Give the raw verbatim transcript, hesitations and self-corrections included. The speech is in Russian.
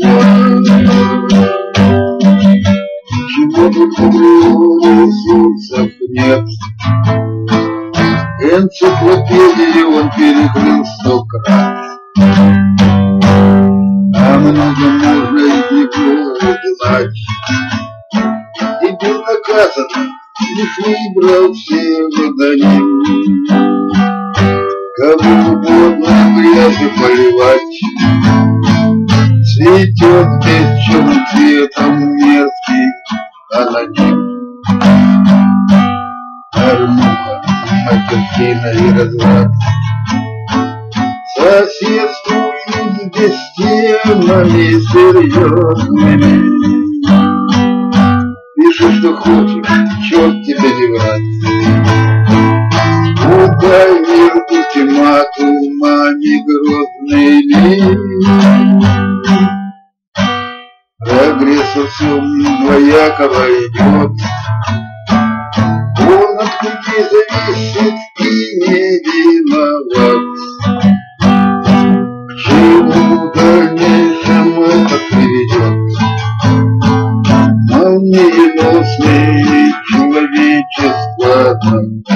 Почему ресурсов нет? Энциклопедии он перекрыл сто крат, а много можно из него узнать. И безнаказанно лишь выбрал псевдоним. Кому угодно грязью поливать, цветет бесчерным цветом мерзкий аноним. Порнуха, макертина и разврат соседствуют здесь с темами серьезными. Пиши, что хочешь, черт тебе не врать. Удай мир ультиматумами грозными. Прогресс во всем двоякого идет. Он от людей зависит и не виноват. К чему в дальнейшем это приведет? Молниеносное человечество